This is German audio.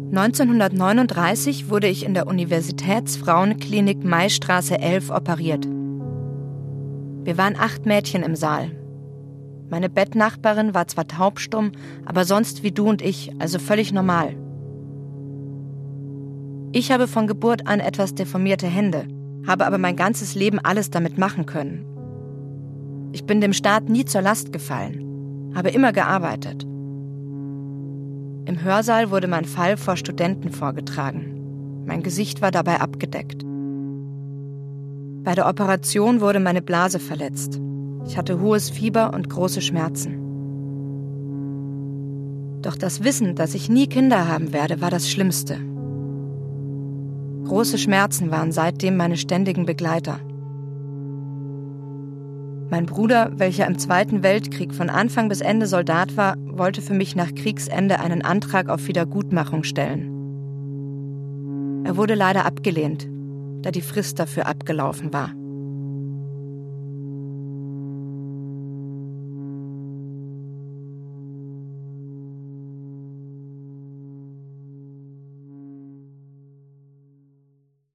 1939 wurde ich in der Universitätsfrauenklinik Maistraße 11 operiert. Wir waren 8 Mädchen im Saal. Meine Bettnachbarin war zwar taubstumm, aber sonst wie du und ich, also völlig normal. Ich habe von Geburt an etwas deformierte Hände, habe aber mein ganzes Leben alles damit machen können. Ich bin dem Staat nie zur Last gefallen, habe immer gearbeitet. Im Hörsaal wurde mein Fall vor Studenten vorgetragen. Mein Gesicht war dabei abgedeckt. Bei der Operation wurde meine Blase verletzt. Ich hatte hohes Fieber und große Schmerzen. Doch das Wissen, dass ich nie Kinder haben werde, war das Schlimmste. Große Schmerzen waren seitdem meine ständigen Begleiter. Mein Bruder, welcher im Zweiten Weltkrieg von Anfang bis Ende Soldat war, wollte für mich nach Kriegsende einen Antrag auf Wiedergutmachung stellen. Er wurde leider abgelehnt, da die Frist dafür abgelaufen war.